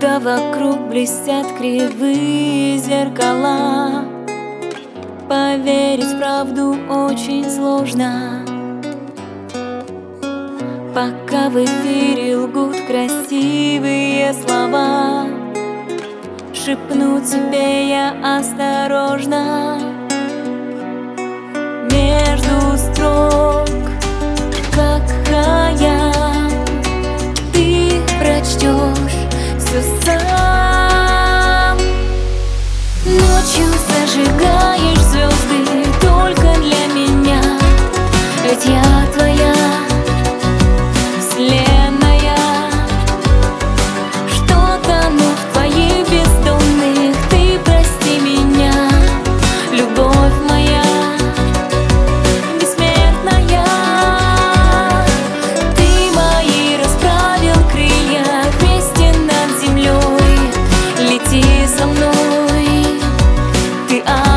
Пока вокруг блестят кривые зеркала, поверить в правду очень сложно. Пока в эфире лгут красивые слова, шепну тебе я осторожно. Между строк, как хаян, ты прочтешь все сам. Ночью зажигаешь звезды только для меня, ведь я твоя вселенная. Что тону в твоих бездонных, ты прости меня, любовь моя бессмертная. Ты мои расправил крылья, вместе над землей лети со мной. Ты